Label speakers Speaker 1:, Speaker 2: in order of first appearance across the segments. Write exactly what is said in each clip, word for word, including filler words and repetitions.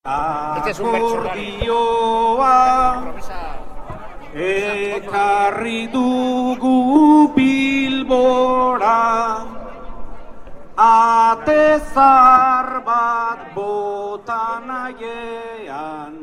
Speaker 1: Este es un bertsolari.
Speaker 2: Ekarri dugu Bilbora, ate zar bat bota nahiean,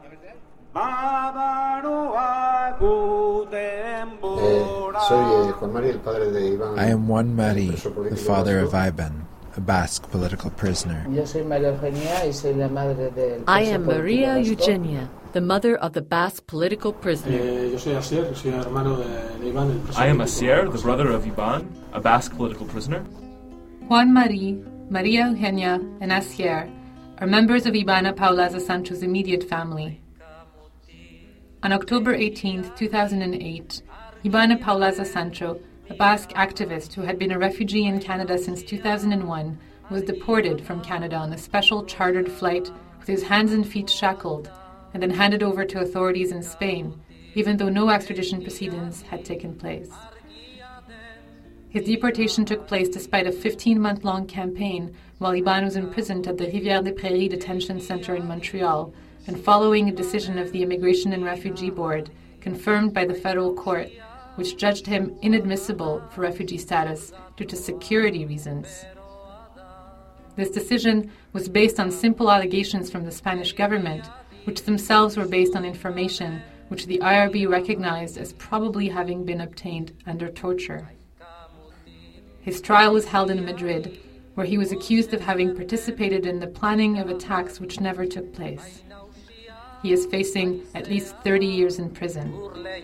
Speaker 2: badaroa gu denbora.
Speaker 3: Soy Juan Mari, el padre de Iván.
Speaker 4: I am Juan Mari, the father of Ivan, a Basque political prisoner.
Speaker 5: Yo soy María Eugenia y soy la madre del
Speaker 6: I am Maria Eugenia, the mother of the Basque political prisoner.
Speaker 7: Eh, yo soy Asier, soy hermano de, de Iván, el preso.
Speaker 8: I am Asier, the brother of Ivan, a Basque political prisoner.
Speaker 9: Juan Mari, Maria Eugenia, and Asier are members of Ivana Paulaza Sancho's immediate family. On October eighteenth, two thousand eight, Ivana Paulaza Sancho, a Basque activist who had been a refugee in Canada since two thousand one, was deported from Canada on a special chartered flight with his hands and feet shackled and then handed over to authorities in Spain, even though no extradition proceedings had taken place. His deportation took place despite a fifteen-month-long campaign while Iban was imprisoned at the Rivière des Prairies Detention Centre in Montreal, and following a decision of the Immigration and Refugee Board, confirmed by the federal court, which judged him inadmissible for refugee status due to security reasons. This decision was based on simple allegations from the Spanish government, which themselves were based on information which the I R B recognized as probably having been obtained under torture. His trial was held in Madrid, where he was accused of having participated in the planning of attacks which never took place. He is facing at least thirty years in prison.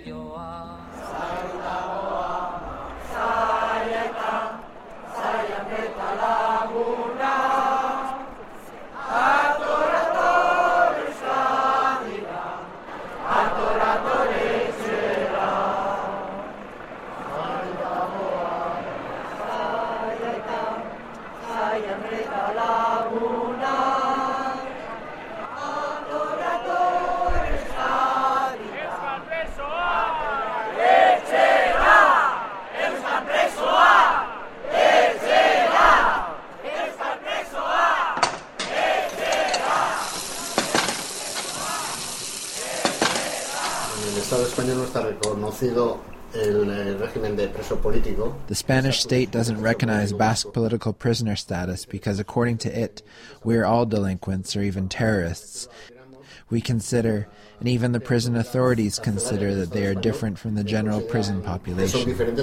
Speaker 4: The Spanish state doesn't recognize Basque political prisoner status because, according to it, we are all delinquents or even terrorists. We consider, and even the prison authorities consider, that they are different from the general prison population.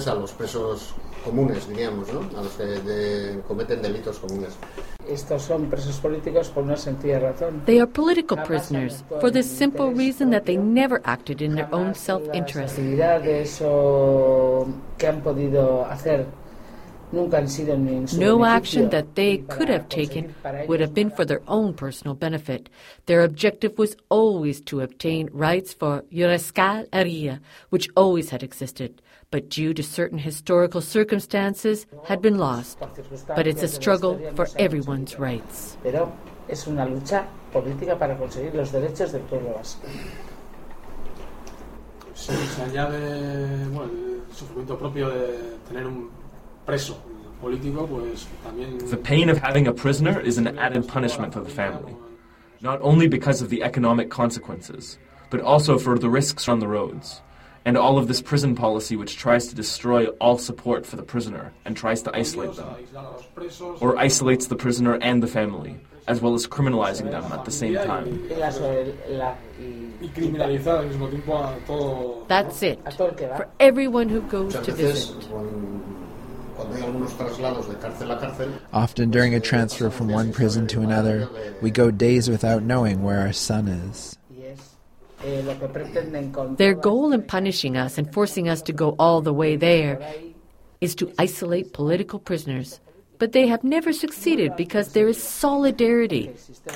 Speaker 6: They are political prisoners for the simple reason that they never acted in their own self-interest. No action that they could have taken would have been for their own personal benefit. Their objective was always to obtain rights for Euskal Herria, which always had existed, but due to certain historical circumstances had been lost. But it's a struggle for everyone's rights.
Speaker 5: Es una lucha política para conseguir los derechos del pueblo vasco.
Speaker 7: Sí, se añade, bueno, el sufrimiento propio de tener un preso político, pues también.
Speaker 8: The pain of having a prisoner is an added punishment for the family, not only because of the economic consequences, but also for the risks on the roads, and all of this prison policy which tries to destroy all support for the prisoner and tries to isolate them, or isolates the prisoner and the family, as well as criminalizing them at the same time.
Speaker 6: That's it, for everyone who goes to visit.
Speaker 4: Often during a transfer from one prison to another, we go days without knowing where our son is.
Speaker 6: Their goal in punishing us and forcing us to go all the way there is to isolate political prisoners. But they have never succeeded because there is solidarity.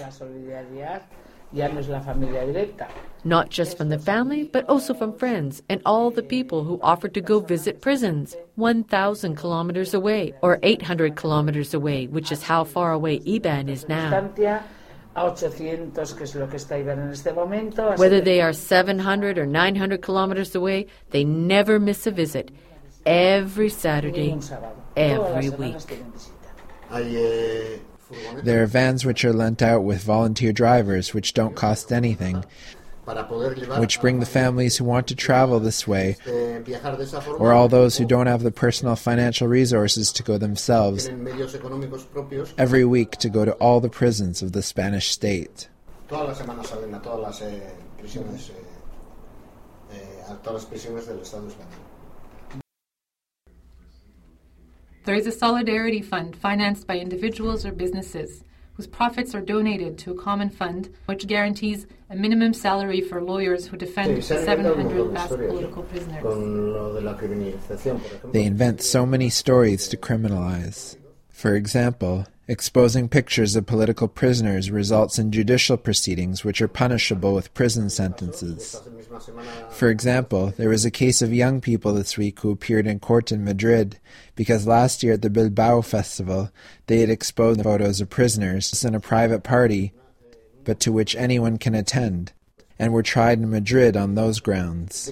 Speaker 6: Not just from the family, but also from friends and all the people who offered to go visit prisons one thousand kilometers away or eight hundred kilometers away, which is how far away Iban is now. Whether they are seven hundred or nine hundred kilometers away, they never miss a visit. Every Saturday, every week.
Speaker 4: There are vans which are lent out with volunteer drivers, which don't cost anything, which bring the families who want to travel this way, or all those who don't have the personal financial resources to go themselves, every week to go to all the prisons of the Spanish state.
Speaker 9: There is a solidarity fund financed by individuals or businesses, whose profits are donated to a common fund which guarantees a minimum salary for lawyers who defend seven hundred Basque political prisoners.
Speaker 4: They invent so many stories to criminalize. For example, exposing pictures of political prisoners results in judicial proceedings which are punishable with prison sentences. For example, there was a case of young people this week who appeared in court in Madrid because last year at the Bilbao Festival they had exposed photos of prisoners in a private party, but to which anyone can attend, and were tried in Madrid on those grounds.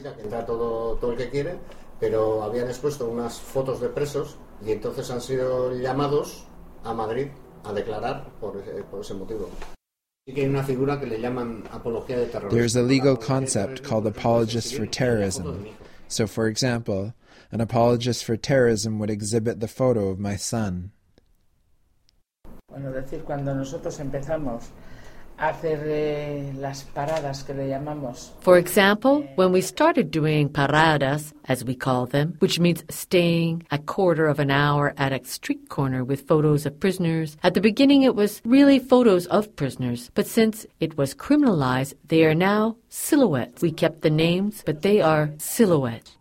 Speaker 3: Pero habían expuesto unas fotos de presos y entonces han sido llamados a Madrid a declarar por ese, por ese motivo.
Speaker 4: There's a legal concept called apologists for terrorism. So, for example, an apologist for terrorism would exhibit the photo of my son.
Speaker 5: Bueno, decir, cuando nosotros empezamos a hacer eh, las paradas que le llamamos.
Speaker 6: For example, when we started doing paradas, as we call them, which means staying a quarter of an hour at a street corner with photos of prisoners. At the beginning it was really photos of prisoners, but since it was criminalized, they are now silhouettes. We kept the names, but they are silhouettes.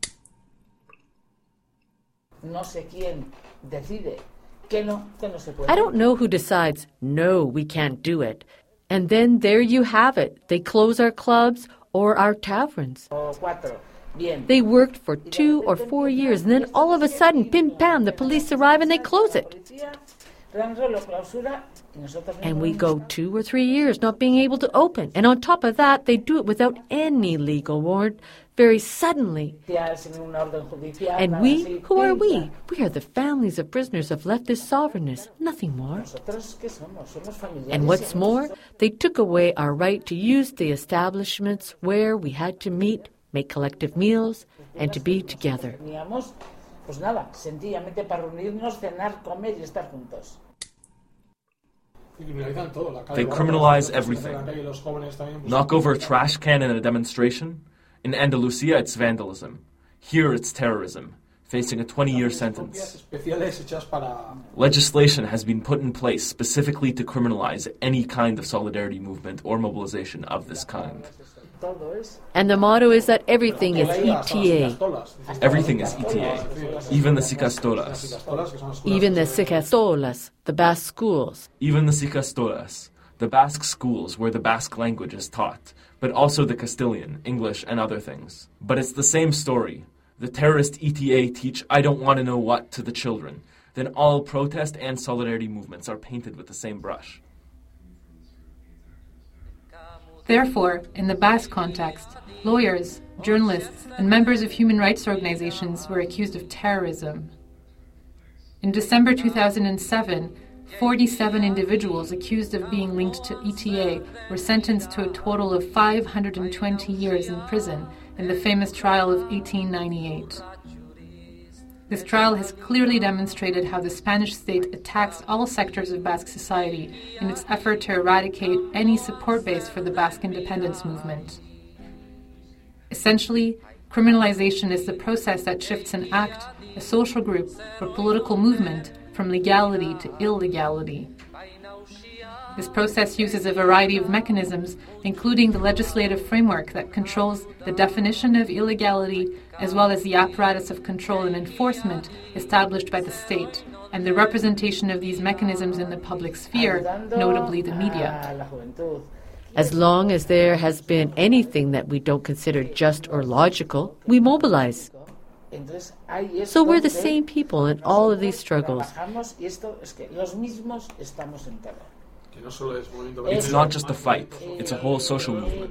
Speaker 5: No sé quién decide que no, que no se puede.
Speaker 6: I don't know who decides, no, we can't do it. And then there you have it. They close our clubs or our taverns. They worked for two or four years, and then all of a sudden, pim pam, the police arrive and they close it. And we go two or three years not being able to open. And on top of that, they do it without any legal warrant, very suddenly. And we, who are we? We are the families of prisoners who have left this sovereignness, nothing more. And what's more, they took away our right to use the establishments where we had to meet, make collective meals, and to be together.
Speaker 8: They criminalize everything. Knock over a trash can in a demonstration. In Andalusia, it's vandalism. Here, it's terrorism, facing a twenty-year sentence. Legislation has been put in place specifically to criminalize any kind of solidarity movement or mobilization of this kind.
Speaker 6: And the motto is that everything is E T A.
Speaker 8: Everything is E T A, even the Sikastolas.
Speaker 6: Even the Sikastolas, the Basque schools.
Speaker 8: Even the Sikastolas, the Basque schools where the Basque language is taught, but also the Castilian, English, and other things. But it's the same story. The terrorist E T A teach I don't want to know what to the children. Then all protest and solidarity movements are painted with the same brush.
Speaker 9: Therefore, in the Basque context, lawyers, journalists, and members of human rights organizations were accused of terrorism. In December two thousand seven, forty-seven individuals accused of being linked to E T A were sentenced to a total of five hundred twenty years in prison in the famous trial of eighteen ninety-eight. This trial has clearly demonstrated how the Spanish state attacks all sectors of Basque society in its effort to eradicate any support base for the Basque independence movement. Essentially, criminalization is the process that shifts an act, a social group, or political movement from legality to illegality. This process uses a variety of mechanisms, including the legislative framework that controls the definition of illegality, as well as the apparatus of control and enforcement established by the state, and the representation of these mechanisms in the public sphere, notably the media.
Speaker 6: As long as there has been anything that we don't consider just or logical, we mobilize. So we're the same people in all of these struggles.
Speaker 8: It's not just a fight, it's a whole social movement.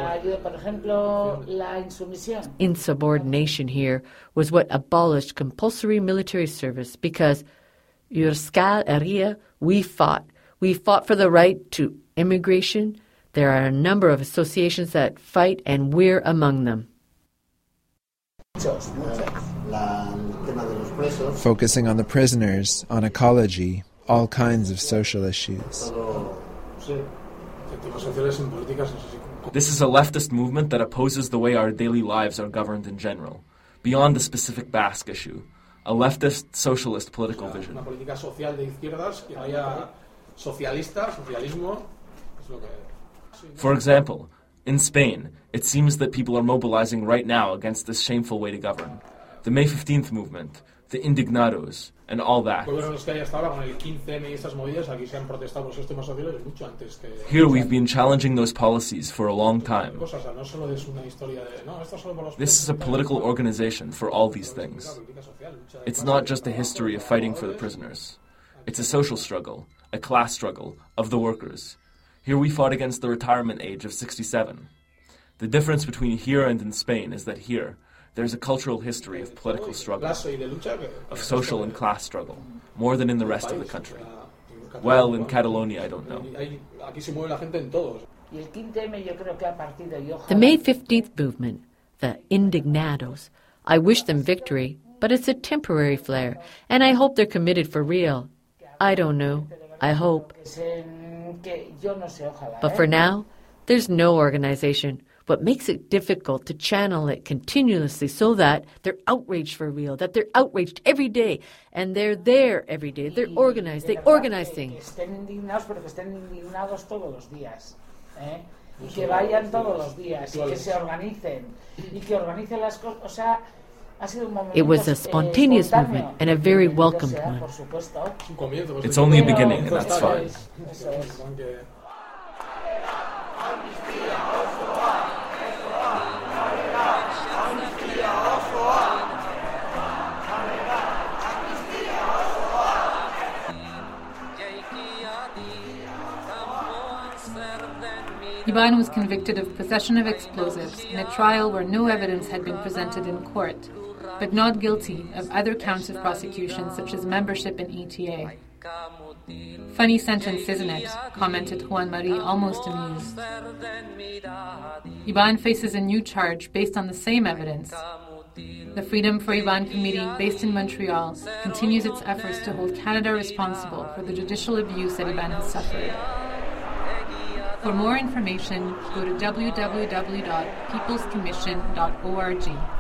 Speaker 6: Insubordination here was what abolished compulsory military service because Euskal Herria, we fought. We fought for the right to immigration. There are a number of associations that fight, and we're among them.
Speaker 4: Focusing on the prisoners, on ecology, all kinds of social issues.
Speaker 8: This is a leftist movement that opposes the way our daily lives are governed in general, beyond the specific Basque issue. A leftist, socialist political vision. For example, in Spain, it seems that people are mobilizing right now against this shameful way to govern. The May fifteenth movement, the Indignados, and all that. Here we've been challenging those policies for a long time. This is a political organization for all these things. It's not just a history of fighting for the prisoners. It's a social struggle, a class struggle, of the workers. Here we fought against the retirement age of sixty-seven. The difference between here and in Spain is that here, there's a cultural history of political struggle, of social and class struggle, more than in the rest of the country. Well, in Catalonia, I don't know.
Speaker 6: The May fifteenth movement, the Indignados, I wish them victory, but it's a temporary flare, and I hope they're committed for real. I don't know. I hope. But for now, there's no organization. What makes it difficult to channel it continuously so that they're outraged for real, that they're outraged every day, and they're there every day. They're organized. They organize things.
Speaker 5: Y que vayan todos los días, y que se organicen, y que organicen las cosas, o sea, ha sido un momento.
Speaker 6: It was a spontaneous movement and a very welcomed one.
Speaker 8: It's only a beginning, and that's fine.
Speaker 9: Iban was convicted of possession of explosives in a trial where no evidence had been presented in court, but not guilty of other counts of prosecution such as membership in E T A. Funny sentence, isn't it? Commented Juan Marie, almost amused. Iban faces a new charge based on the same evidence. The Freedom for Iban Committee, based in Montreal, continues its efforts to hold Canada responsible for the judicial abuse that Iban has suffered. For more information, go to w w w dot peoples commission dot org.